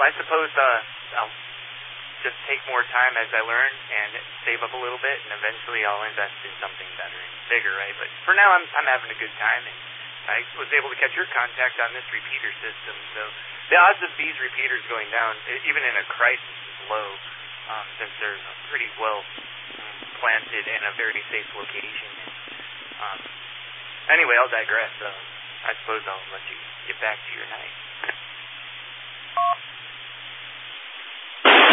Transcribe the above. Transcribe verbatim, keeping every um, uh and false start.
I suppose uh, I'll just take more time as I learn and save up a little bit, and eventually I'll invest in something better and bigger, right? But for now, I'm I'm having a good time, and I was able to catch your contact on this repeater system. So the odds of these repeaters going down, even in a crisis, is low, um, since they're pretty well um, planted in a very safe location. And, um, anyway, I'll digress. Uh, I suppose I'll let you get back to your night.